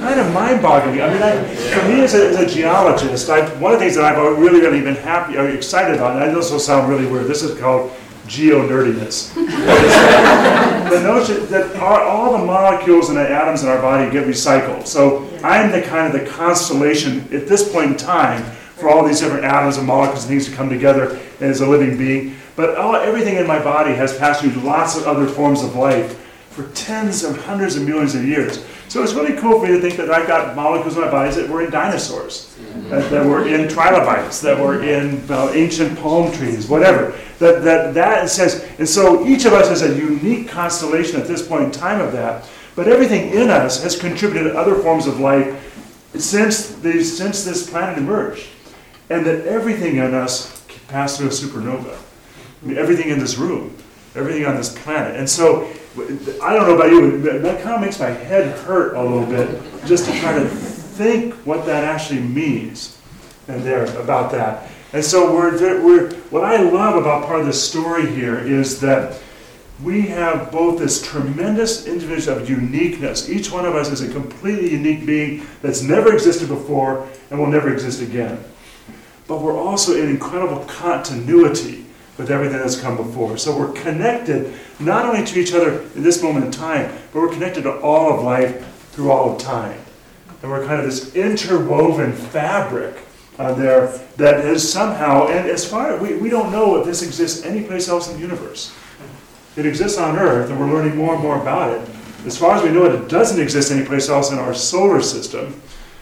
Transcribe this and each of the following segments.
kind of mind-boggling. I mean, for me as a geologist, one of the things that I've really, really been happy or excited about, and I know this will sound really weird, this is called geo-nerdiness. The notion that all the molecules and the atoms in our body get recycled. So I'm the kind of the constellation at this point in time for all these different atoms and molecules and things to come together as a living being. But everything in my body has passed through lots of other forms of life for tens of hundreds of millions of years. So it's really cool for me to think that I've got molecules in my body that were in dinosaurs, that were in trilobites, that were in ancient palm trees, whatever. That says, and so each of us has a unique constellation at this point in time of that, but everything in us has contributed to other forms of life since this planet emerged. And that everything in us passed through a supernova. I mean, everything in this room, everything on this planet. And so, I don't know about you, but that kind of makes my head hurt a little bit just to try to think what that actually means about that. And so what I love about part of this story here is that we have both this tremendous individual of uniqueness. Each one of us is a completely unique being that's never existed before and will never exist again. But we're also in incredible continuity with everything that's come before. So we're connected not only to each other in this moment in time, but we're connected to all of life through all of time. And we're kind of this interwoven fabric there that is somehow, and as far we don't know if this exists anyplace else in the universe. It exists on Earth, and we're learning more and more about it. As far as we know it doesn't exist anyplace else in our solar system.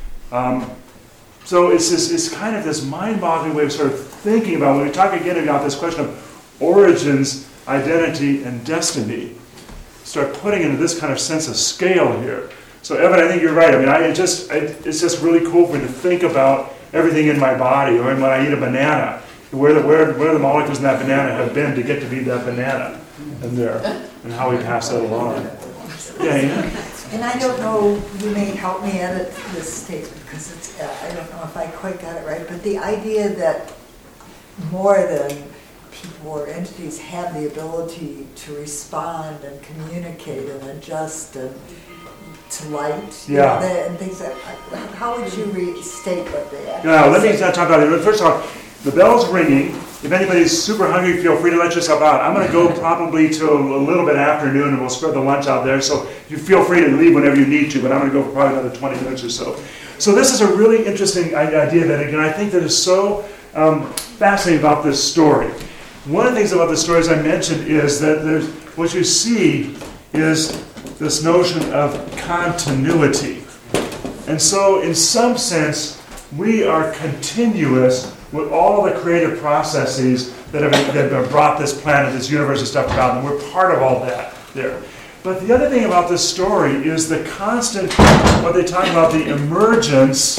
So it's kind of this mind-boggling way of sort of thinking about, when we talk again about this question of origins, identity, and destiny, start putting into this kind of sense of scale here. So Evan, I think you're right. I mean, it's just really cool for me to think about everything in my body, or when I eat a banana, where the molecules in that banana have been to get to be that banana, and how we pass that along. Yeah. And I don't know, you may help me edit this statement because it's, I don't know if I quite got it right, but the idea that more than people or entities have the ability to respond and communicate and adjust and to light, yeah, and things like that. How would you restate what they actually say? Let me talk about it. First of all, the bell's ringing. If anybody's super hungry, feel free to let yourself out. I'm going to go probably till a little bit afternoon, and we'll spread the lunch out there. So you feel free to leave whenever you need to, but I'm going to go for probably another 20 minutes or so. So this is a really interesting idea that, again, I think that is so fascinating about this story. One of the things about the story, as I mentioned, is that what you see is this notion of continuity. And so, in some sense, we are continuous with all the creative processes that have brought this planet, this universe and stuff about, and we're part of all that there. But the other thing about this story is the constant, what they talk about, the emergence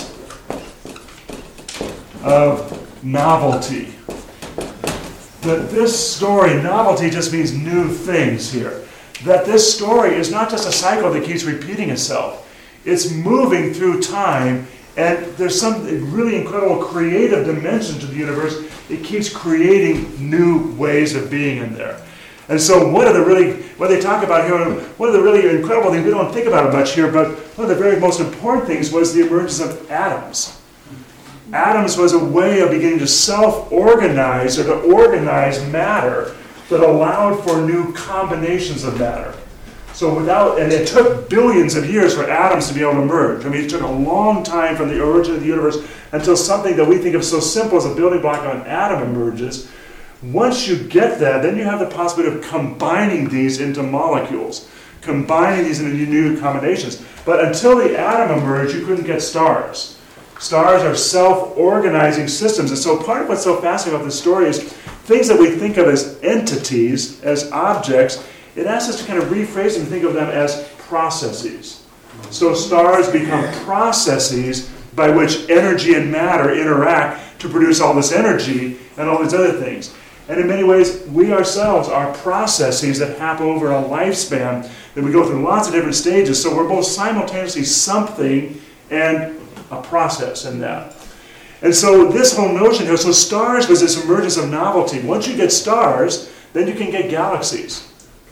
of novelty. That this story, novelty just means new things here. That this story is not just a cycle that keeps repeating itself. It's moving through time, and there's some really incredible creative dimension to the universe. It keeps creating new ways of being in there. And so what they talk about here, one of the really incredible things, we don't think about it much here, but one of the very most important things was the emergence of atoms. Atoms was a way of beginning to self-organize or to organize matter that allowed for new combinations of matter. And it took billions of years for atoms to be able to emerge. I mean, it took a long time from the origin of the universe until something that we think of so simple as a building block of an atom emerges. Once you get that, then you have the possibility of combining these into molecules, combining these into new combinations. But until the atom emerged, you couldn't get stars. Stars are self-organizing systems. And so part of what's so fascinating about this story is things that we think of as entities, as objects, it asks us to kind of rephrase them and think of them as processes. So stars become processes by which energy and matter interact to produce all this energy and all these other things. And in many ways, we ourselves are processes that happen over a lifespan, that we go through lots of different stages. So we're both simultaneously something and a process in that. And so this whole notion here, so stars was this emergence of novelty. Once you get stars, then you can get galaxies, right?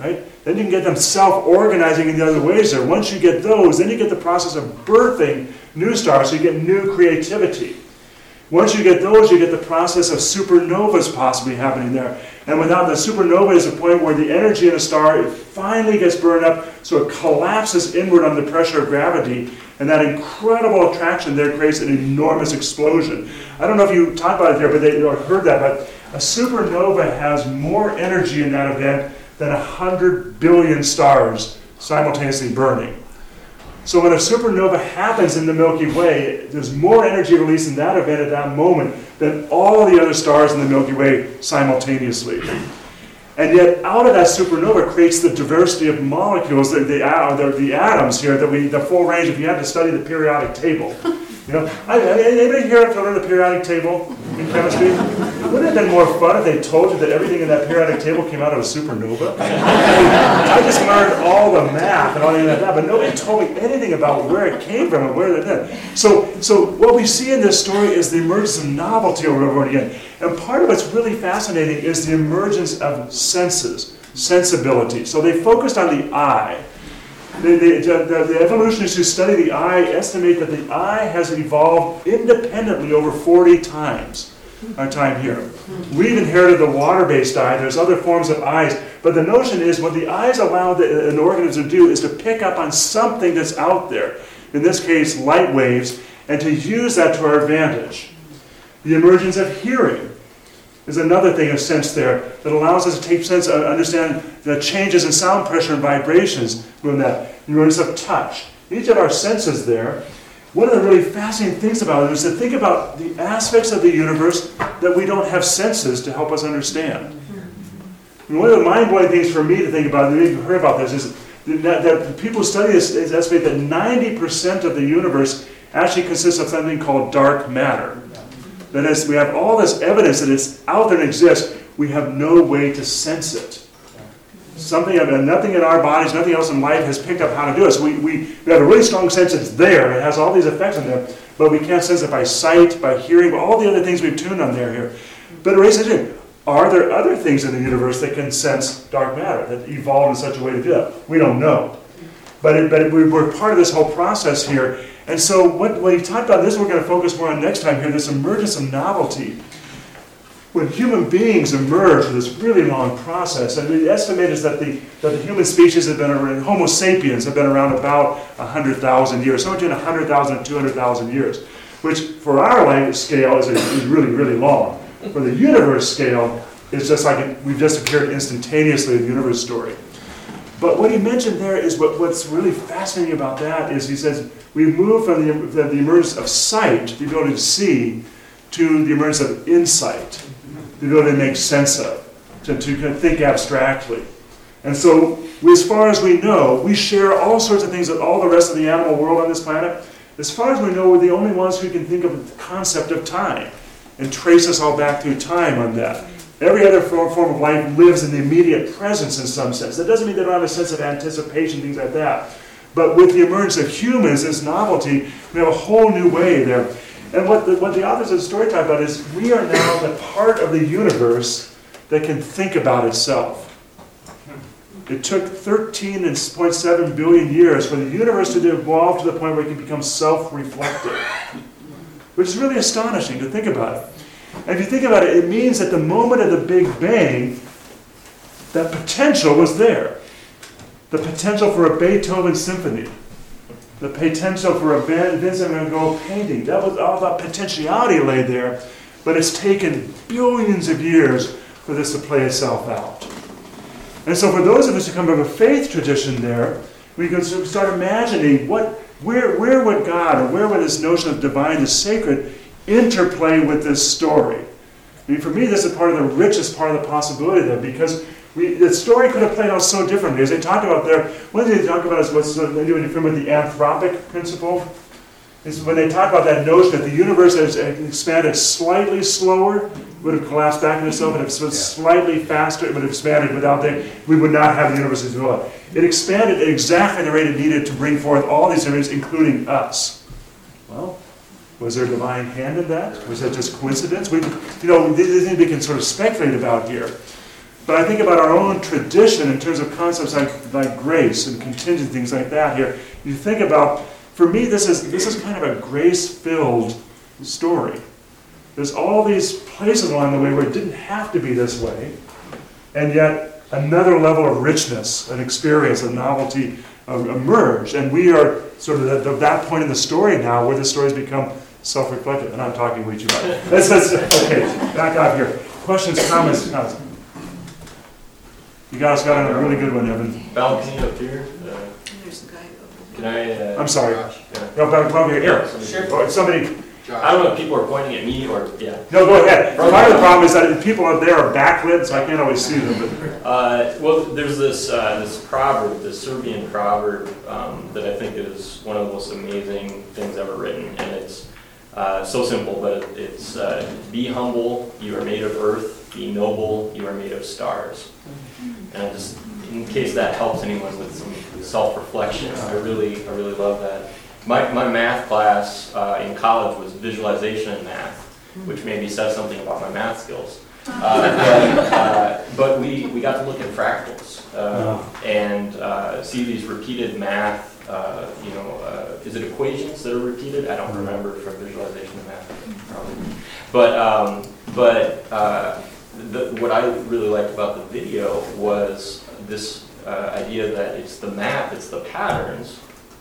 Then you can get them self-organizing in the other ways there. Once you get those, then you get the process of birthing new stars, so you get new creativity. Once you get those, you get the process of supernovas possibly happening there. And without the supernova is a point where the energy in a star, it finally gets burned up, so it collapses inward under the pressure of gravity, and that incredible attraction there creates an enormous explosion. I don't know if you talked about it there, but they heard that, but a supernova has more energy in that event than 100 billion stars simultaneously burning. So when a supernova happens in the Milky Way, there's more energy released in that event at that moment than all the other stars in the Milky Way simultaneously. And yet out of that supernova creates the diversity of molecules, the atoms here, the full range, if you had to study the periodic table. Anybody here have to learn the periodic table in chemistry? Wouldn't it have been more fun if they told you that everything in that periodic table came out of a supernova? I just learned all the math and all that, but nobody told me anything about where it came from and where it did. So what we see in this story is the emergence of novelty over and over again. And part of what's really fascinating is the emergence of senses, sensibility. So they focused on the eye. The evolutionists who study the eye estimate that the eye has evolved independently over 40 times our time here. We've inherited the water-based eye. There's other forms of eyes. But the notion is what the eyes allow an organism to do is to pick up on something that's out there. In this case, light waves, and to use that to our advantage. The emergence of hearing is another thing of sense there that allows us to take sense and understand the changes in sound pressure and vibrations from that. The emergence of touch. Each of our senses there. One of the really fascinating things about it is to think about the aspects of the universe that we don't have senses to help us understand. And one of the mind-blowing things for me to think about, and you've heard about this, is that people who study this estimate that 90% of the universe actually consists of something called dark matter. That is, we have all this evidence that it's out there and exists, we have no way to sense it. Nothing in our bodies, nothing else in life has picked up how to do it. So we have a really strong sense it's there, it has all these effects on there, but we can't sense it by sight, by hearing, by all the other things we've tuned on there here. But it raises the question, are there other things in the universe that can sense dark matter, that evolved in such a way to do that? We don't know. But we're part of this whole process here. And so what you talked about, this we're going to focus more on next time here, this emergence of novelty. When human beings emerge with this really long process, and the estimate is that the human species have been around, Homo sapiens have been around about 100,000 years, somewhere between 100,000 and 200,000 years, which for our life scale is really, really long. For the universe scale, it's just like we've just appeared instantaneously in the universe story. But what he mentioned there is what's really fascinating about that is he says we move from the emergence of sight, the ability to see, to the emergence of insight, the ability to make sense of, to think abstractly. And so, as far as we know, we share all sorts of things with all the rest of the animal world on this planet. As far as we know, we're the only ones who can think of the concept of time and trace us all back through time on that. Every other form of life lives in the immediate presence in some sense. That doesn't mean they don't have a sense of anticipation, things like that. But with the emergence of humans, this novelty, we have a whole new way there. And what the authors of the story talk about is we are now the part of the universe that can think about itself. It took 13.7 billion years for the universe to evolve to the point where it can become self-reflective, which is really astonishing to think about it. And if you think about it, it means at the moment of the Big Bang, that potential was there. The potential for a Beethoven symphony. The potential for a Vincent van Gogh painting. That was all that potentiality lay there. But it's taken billions of years for this to play itself out. And so for those of us who come from a faith tradition there, we can start imagining where would God, or where would this notion of divine, the sacred, interplay with this story. I mean, for me, this is part of the richest part of the possibility there, because the story could have played out so differently. As they talk about there, one thing they talk about is what's they do in the film with the anthropic principle. Is when they talk about that notion that the universe has expanded slightly slower, would have collapsed back into itself, and if it was slightly faster, it would have expanded without that, we would not have the universe as well. It expanded at exactly the rate it needed to bring forth all these things, including us. Well, was there a divine hand in that? Was that just coincidence? These things we can sort of speculate about here. But I think about our own tradition in terms of concepts like grace and contingent, things like that here. You think about, for me, this is kind of a grace-filled story. There's all these places along the way where it didn't have to be this way, and yet another level of richness, an experience, a novelty emerged. And we are sort of at that point in the story now where the story's become self-reflective. And I'm talking way too much. Okay, back out here. Questions, comments? You guys got a really good one, Evan. Balcony up here. There's the guy over Can I? I'm sorry. Yeah. No, back over here. Sure. Oh, somebody. I don't know if people are pointing at me or yeah. No, go ahead. Part of the problem is that people up there are backlit, so I can't always see them. But. Well, there's this proverb, this Serbian proverb that I think is one of the most amazing things ever written, and it's so simple, but it's be humble, you are made of earth. Be noble, you are made of stars. And I just, in case that helps anyone with some self-reflection, I really love that. My math class in college was visualization and math, which maybe says something about my math skills. But we got to look at fractals and see these repeated math. Is it equations that are repeated? I don't remember from visualization and math, probably. What I really liked about the video was this idea that it's the math, it's the patterns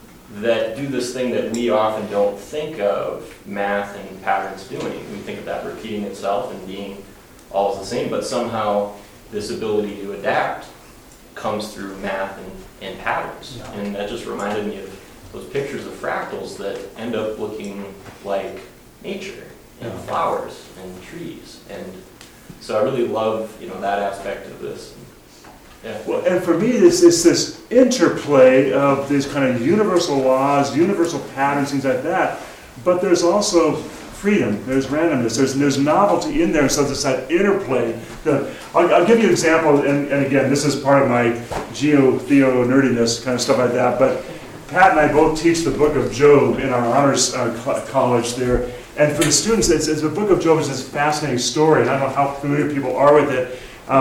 that do this thing that we often don't think of math and patterns doing. We think of that repeating itself and being all the same, but somehow this ability to adapt comes through math and patterns. Yeah. And that just reminded me of those pictures of fractals that end up looking like nature and flowers and trees. And so I really love that aspect of this. Yeah. Well, and for me, it's this interplay of these kind of universal laws, universal patterns, things like that. But there's also freedom. There's randomness. There's novelty in there. So there's that interplay. I'll give you an example. And again, this is part of my geo-theo nerdiness kind of stuff like that. But Pat and I both teach the book of Job in our honors college there. And for the students, it's the book of Job is this fascinating story. And I don't know how familiar people are with it.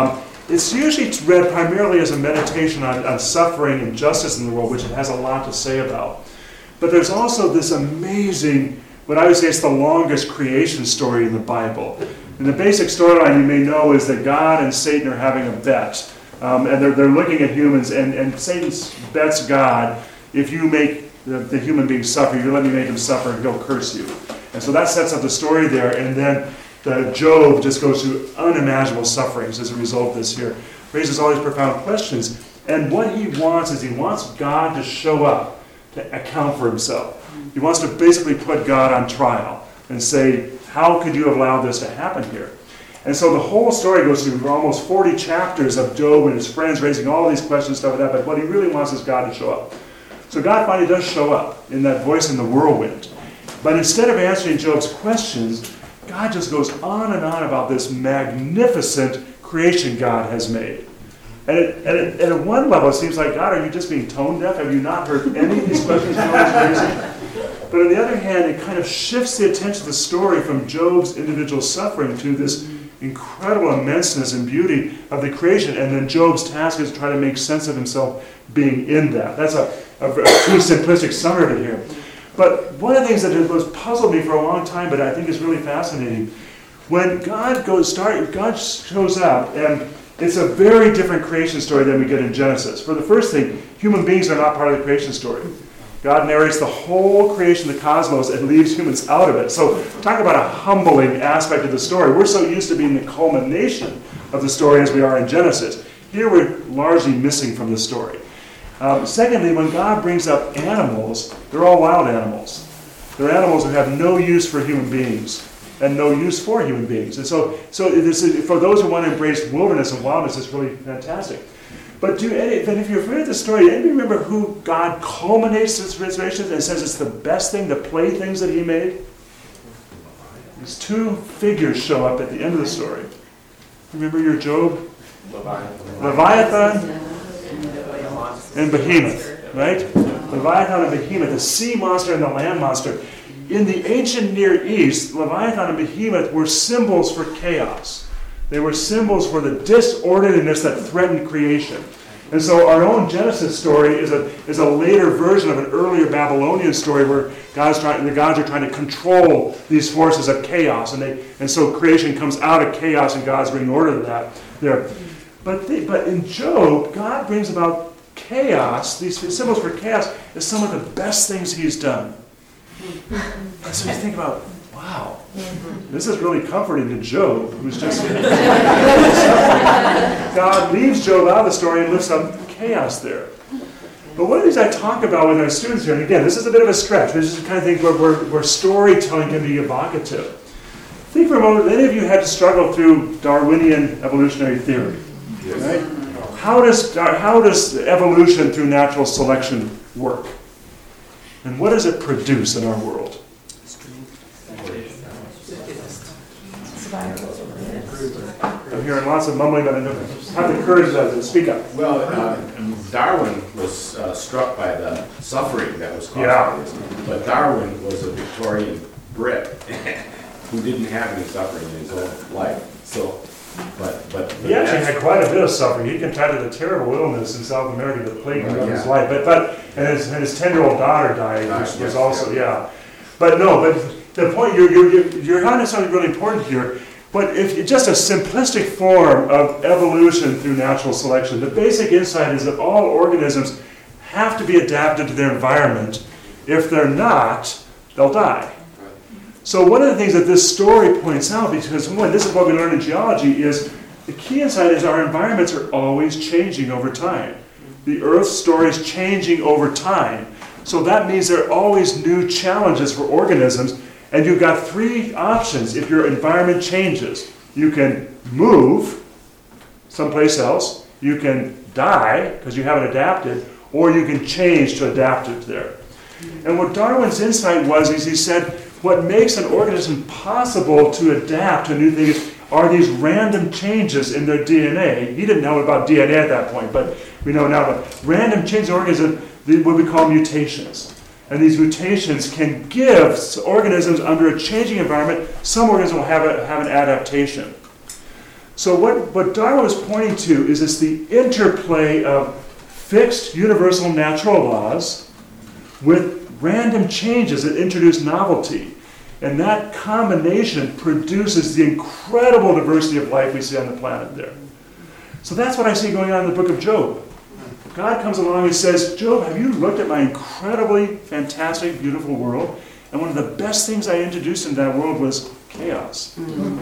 It's usually read primarily as a meditation on suffering and justice in the world, which it has a lot to say about. But there's also this amazing, what I would say is the longest creation story in the Bible. And the basic storyline you may know is that God and Satan are having a bet. And they're looking at humans, and Satan bets God, if you make the human being suffer, you let me make him suffer, and he'll curse you. And so that sets up the story there, and then Job just goes through unimaginable sufferings as a result of this here. Raises all these profound questions. And what he wants is he wants God to show up to account for himself. He wants to basically put God on trial and say, how could you have allowed this to happen here? And so the whole story goes through almost 40 chapters of Job and his friends raising all these questions, stuff like that. But what he really wants is God to show up. So God finally does show up in that voice in the whirlwind. But instead of answering Job's questions, God just goes on and on about this magnificent creation God has made. And at one level, it seems like, God, are you just being tone deaf? Have you not heard any of these questions God is raising? But on the other hand, it kind of shifts the attention of the story from Job's individual suffering to this incredible immenseness and beauty of the creation. And then Job's task is to try to make sense of himself being in that. That's a too simplistic summary of it here. But one of the things that has puzzled me for a long time, but I think is really fascinating, when God shows up, and it's a very different creation story than we get in Genesis. For the first thing, human beings are not part of the creation story. God narrates the whole creation of the cosmos and leaves humans out of it. So talk about a humbling aspect of the story. We're so used to being the culmination of the story as we are in Genesis. Here we're largely missing from the story. Secondly, when God brings up animals, they're all wild animals. They're animals who have no use for human beings and no use for human beings. And so for those who want to embrace wilderness and wildness, it's really fantastic. But if you're familiar with the story, anybody remember who God culminates his restoration and says it's the best thing, the playthings that he made? These two figures show up at the end of the story. Remember your Job? Leviathan and Behemoth, right? Leviathan and Behemoth, the sea monster and the land monster. In the ancient Near East, Leviathan and Behemoth were symbols for chaos. They were symbols for the disorderliness that threatened creation. And so our own Genesis story is a later version of an earlier Babylonian story where the gods are trying to control these forces of chaos, and so creation comes out of chaos and God's bringing order to that there. But in Job, God brings about chaos, these symbols for chaos, as some of the best things he's done. And so you think about, wow, this is really comforting to Job, who's just suffering. God leaves Job out of the story and lifts up chaos there. But one of the things I talk about with our students here, and again, this is a bit of a stretch, this is the kind of thing where storytelling can be evocative. Think for a moment, any of you had to struggle through Darwinian evolutionary theory, right? How does evolution through natural selection work? And what does it produce in our world? I'm hearing lots of mumbling, but I don't have the courage to speak up. Well, Darwin was struck by the suffering that was caused by this. But Darwin was a Victorian Brit who didn't have any suffering in his own life. So, but he actually had quite a bit of suffering. He contracted a terrible illness in South America that plagued him his life. And his 10-year-old daughter died, which was also. But the point you're onto something really important here. But if just a simplistic form of evolution through natural selection, the basic insight is that all organisms have to be adapted to their environment. If they're not, they'll die. So one of the things that this story points out, because this is what we learn in geology, is the key insight is our environments are always changing over time. The Earth's story is changing over time. So that means there are always new challenges for organisms. And you've got three options if your environment changes. You can move someplace else, you can die because you haven't adapted, or you can change to adapt it there. And what Darwin's insight was is he said, what makes an organism possible to adapt to new things are these random changes in their DNA. He didn't know about DNA at that point, but we know now that random changes in organisms, what we call mutations. And these mutations can give organisms under a changing environment, some organisms will have an adaptation. So what Darwin was pointing to is this the interplay of fixed universal natural laws with random changes that introduce novelty. And that combination produces the incredible diversity of life we see on the planet there. So that's what I see going on in the book of Job. God comes along and says, Job, have you looked at my incredibly fantastic, beautiful world? And one of the best things I introduced in that world was chaos.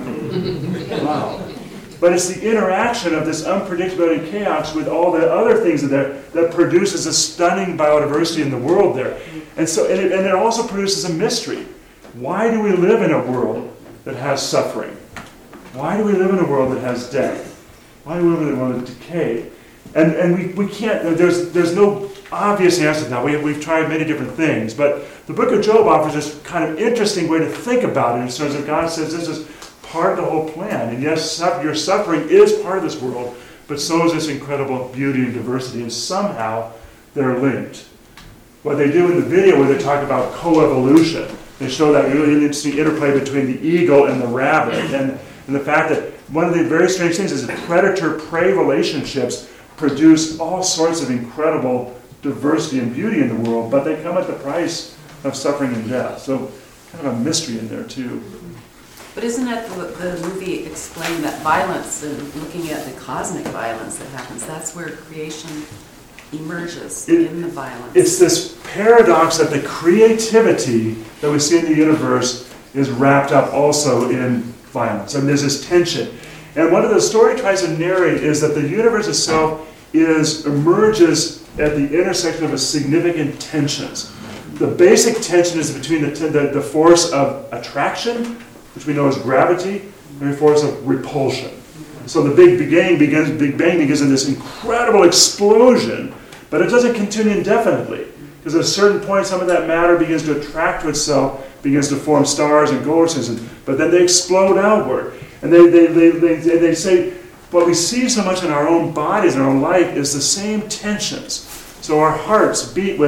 Wow. But it's the interaction of this unpredictability and chaos with all the other things that produces a stunning biodiversity in the world there. And it also produces a mystery. Why do we live in a world that has suffering? Why do we live in a world that has death? Why do we live in a world of decay? And we can't, there's no obvious answer to that. We've tried many different things, but the book of Job offers this kind of interesting way to think about it in terms of God says this is part of the whole plan. And yes, your suffering is part of this world, but so is this incredible beauty and diversity, and somehow they're linked. What they do in the video where they talk about coevolution, they show that really interesting interplay between the eagle and the rabbit, and the fact that one of the very strange things is that predator-prey relationships produce all sorts of incredible diversity and beauty in the world, but they come at the price of suffering and death. So kind of a mystery in there too. But isn't it the movie explained that violence and looking at the cosmic violence that happens, that's where creation emerges in the violence? It's this paradox that the creativity that we see in the universe is wrapped up also in violence. And there's this tension. And what the story tries to narrate is that the universe itself emerges at the intersection of significant tensions. The basic tension is between the force of attraction, which we know as gravity, and the force of repulsion. So the Big Bang begins in this incredible explosion, but it doesn't continue indefinitely. Because at a certain point, some of that matter begins to attract to itself, begins to form stars and galaxies, but then they explode outward. And they say, what we see so much in our own bodies, in our own life, is the same tensions. So our hearts beat with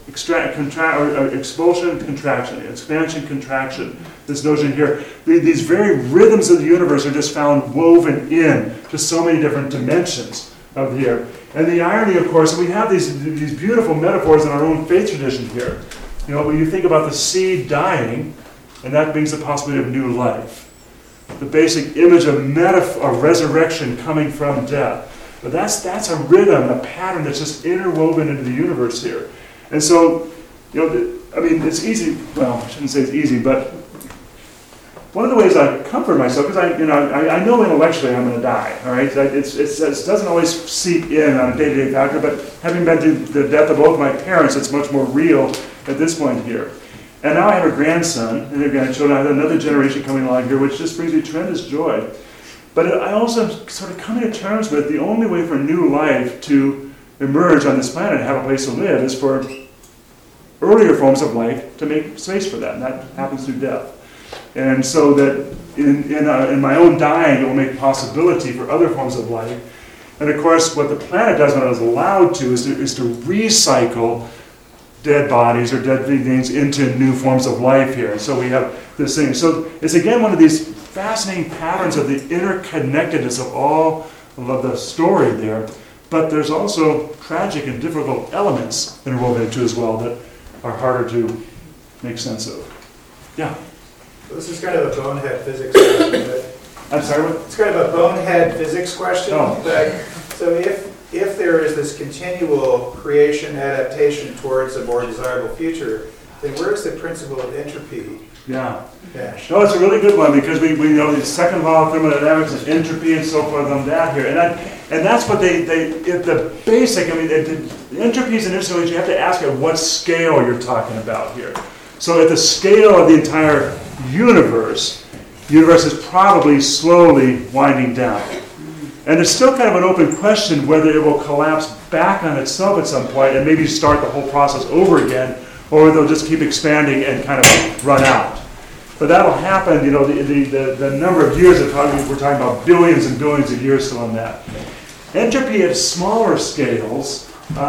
expulsion, contraction, expansion, contraction. This notion here, these very rhythms of the universe are just found woven in to so many different dimensions of here. And the irony, of course, we have these beautiful metaphors in our own faith tradition here. You know, when you think about the seed dying, and that brings the possibility of new life. The basic image of resurrection coming from death. But that's a rhythm, a pattern that's just interwoven into the universe here. And so, you know, I mean, it's easy, well, I shouldn't say it's easy, but one of the ways I comfort myself, because I know intellectually I'm going to die, all right? It doesn't always seep in on a day-to-day factor, but having been through the death of both my parents, it's much more real at this point here. And now I have a grandson and a grandchildren. I have another generation coming along here, which just brings me tremendous joy. But I also am sort of coming to terms with the only way for new life to emerge on this planet and have a place to live is for earlier forms of life to make space for that, and that happens through death. And so that in my own dying, it will make possibility for other forms of life. And of course, what the planet does when it is allowed to is to recycle dead bodies or dead things into new forms of life here. And so we have this thing. So it's again one of these fascinating patterns of the interconnectedness of all of the story there. But there's also tragic and difficult elements interwoven into as well that are harder to make sense of. Yeah. So this is kind of a bonehead physics question. I'm sorry, what? It's kind of a bonehead physics question. Oh. So if there is this continual creation adaptation towards a more desirable future, then where's the principle of entropy? Yeah. Dash? No, it's a really good one because we know the second law of thermodynamics is entropy and so forth on that here. And that's what the basic, I mean, the entropy is an interesting one. You have to ask at what scale you're talking about here. So at the scale of the entire universe is probably slowly winding down. And it's still kind of an open question whether it will collapse back on itself at some point and maybe start the whole process over again, or they'll just keep expanding and kind of run out. But that'll happen, you know, the number of years we're talking about billions and billions of years still on that. Entropy at smaller scales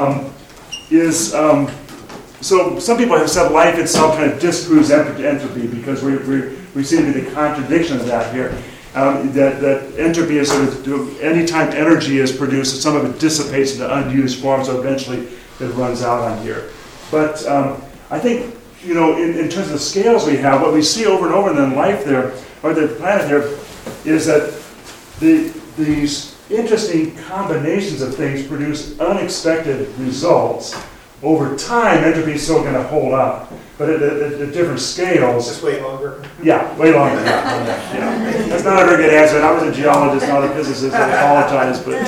so some people have said life itself kind of disproves entropy because we seem to be the contradiction of that here. That entropy is sort of, anytime energy is produced, some of it dissipates into unused form, so eventually it runs out on here. But I think, you know, in terms of the scales we have, what we see over and over in life there, or the planet there, is that these interesting combinations of things produce unexpected results. Over time, entropy is still going to hold up, but at different scales. Just way longer? Yeah, way longer. Yeah. That's not a very good answer. I was a geologist, not a physicist. I apologize, but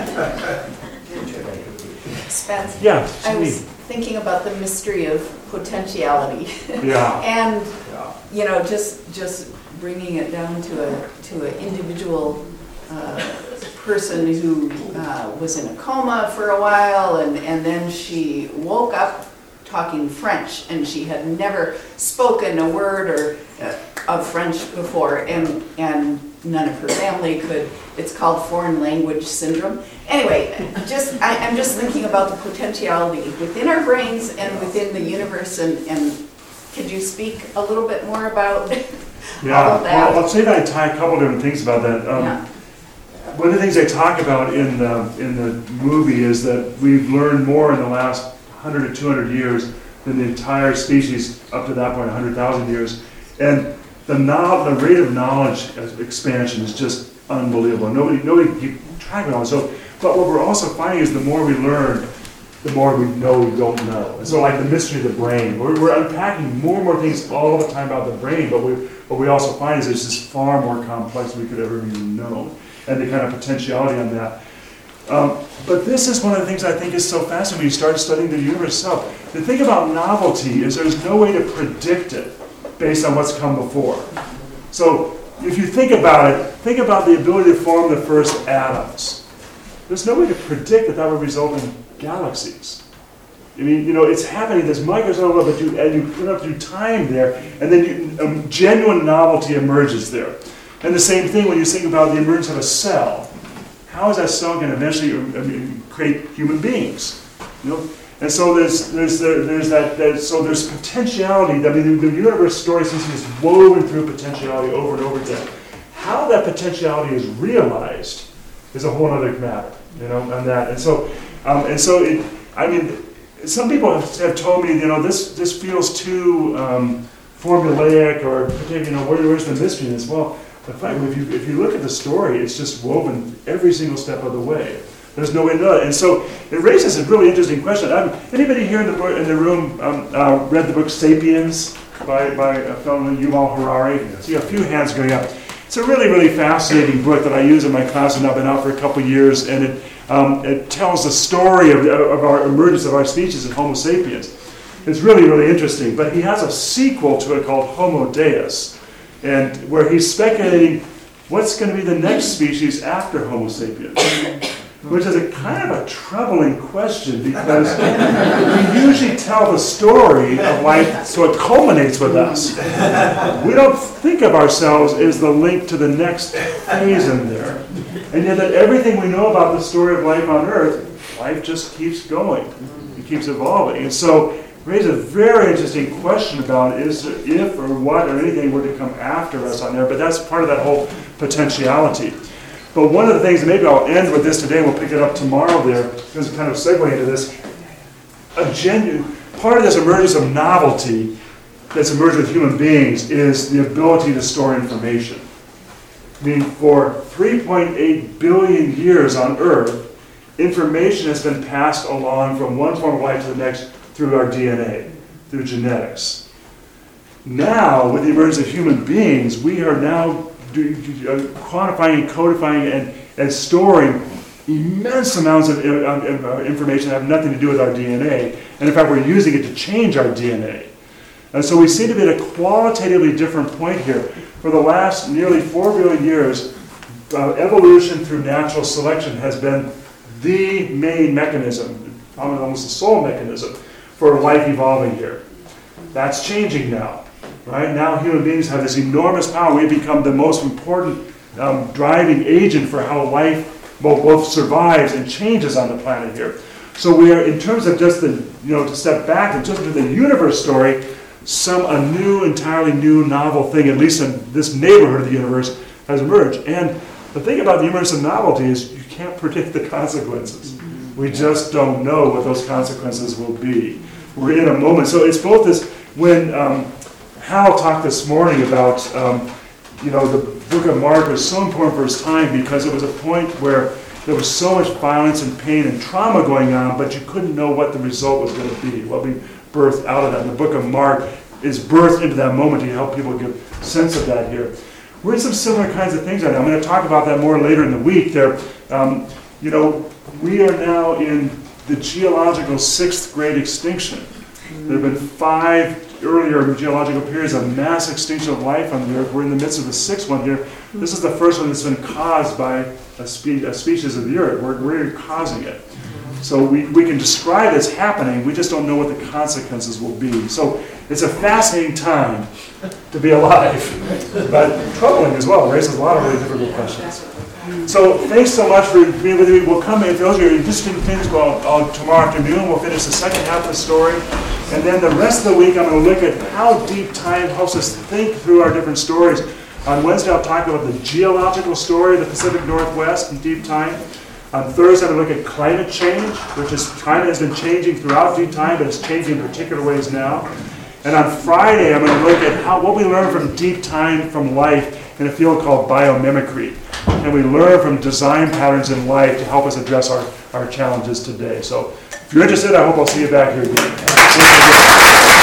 Spence, yeah. I was thinking about the mystery of potentiality. Yeah. And you know, just bringing it down to an individual person who was in a coma for a while, and then she woke up talking French, and she had never spoken a word of French before, and none of her family could. It's called foreign language syndrome. Anyway, I'm just thinking about the potentiality within our brains and within the universe, and could you speak a little bit more about all of that? Well, I'll say that I tie a couple different things about that. One of the things they talk about in the movie is that we've learned more in the last 100 to 200 years than the entire species up to that point, 100,000 years. And the rate of knowledge expansion is just unbelievable. Nobody can keep track of it all. So, but what we're also finding is the more we learn, the more we know we don't know. And so like the mystery of the brain, we're unpacking more and more things all the time about the brain, but what we also find is it's just far more complex than we could ever even know. And the kind of potentiality on that. But this is one of the things I think is so fascinating when you start studying the universe itself. The thing about novelty is there's no way to predict it based on what's come before. So if you think about it, think about the ability to form the first atoms. There's no way to predict that would result in galaxies. I mean, you know, it's happening, this microscope, but you put up through time there, and then genuine novelty emerges there. And the same thing when you think about the emergence of a cell. How is that cell going to eventually create human beings? You know, And so there's potentiality. I mean, the universe story seems to be just woven through potentiality over and over again. How that potentiality is realized is a whole other matter, on that. And so some people have told me, this feels too formulaic, or where's the mystery in this? Well, the fact, if you look at the story, it's just woven every single step of the way. There's no way to know it. And so it raises a really interesting question. Anybody here in the room read the book 'Sapiens by a fellow named Yuval Harari? See a few hands going up. It's a really, really fascinating book that I use in my class, and I've been out for a couple of years, and it tells the story of our emergence of our species in Homo sapiens. It's really, really interesting. But he has a sequel to it called Homo Deus, and where he's speculating what's going to be the next species after Homo sapiens. Which is a kind of a troubling question, because we usually tell the story of life so it culminates with us. We don't think of ourselves as the link to the next phase in there. And yet that everything we know about the story of life on Earth, life just keeps going. It keeps evolving. And so it raises a very interesting question about if or what or anything were to come after us on there. But that's part of that whole potentiality. But one of the things, and maybe I'll end with this today, and we'll pick it up tomorrow there, because it kind of segue into this, part of this emergence of novelty that's emerged with human beings is the ability to store information. I mean, for 3.8 billion years on Earth, information has been passed along from one form of life to the next through our DNA, through genetics. Now, with the emergence of human beings, we are now quantifying and codifying and storing immense amounts of information that have nothing to do with our DNA. And in fact, we're using it to change our DNA. And so we seem to be at a qualitatively different point here. For the last nearly 4 billion years, evolution through natural selection has been the main mechanism, almost the sole mechanism, for life evolving here. That's changing now. Right? Now human beings have this enormous power. We've become the most important driving agent for how life both survives and changes on the planet here. So we are, in terms of just to step back and just to the universe story, a new, entirely new, novel thing, at least in this neighborhood of the universe, has emerged. And the thing about the emergence of novelty is you can't predict the consequences. We just don't know what those consequences will be. We're in a moment. So it's both this, when Hal talked this morning about, the book of Mark was so important for his time because it was a point where there was so much violence and pain and trauma going on, but you couldn't know what the result was going to be, what we birthed out of that. And the book of Mark is birthed into that moment to help people get a sense of that here. We're in some similar kinds of things right now. I'm going to talk about that more later in the week. We are now in the geological 6th great extinction. There have been 5 earlier geological periods of mass extinction of life on the Earth. We're in the midst of the 6th one here. This is the first one that's been caused by a species of the Earth. We're causing it. So we can describe it's happening, we just don't know what the consequences will be. So it's a fascinating time to be alive, but troubling as well. It raises a lot of really difficult questions. So thanks so much for being with me. We'll come in, for those of you interested in things, tomorrow afternoon. We'll finish the second half of the story. And then the rest of the week, I'm going to look at how deep time helps us think through our different stories. On Wednesday, I'll talk about the geological story of the Pacific Northwest in deep time. On Thursday, I'm going to look at climate change, climate has been changing throughout deep time, but it's changing in particular ways now. And on Friday, I'm going to look at what we learn from deep time from life in a field called biomimicry. And we learn from design patterns in life to help us address our challenges today. So if you're interested, I hope I'll see you back here again.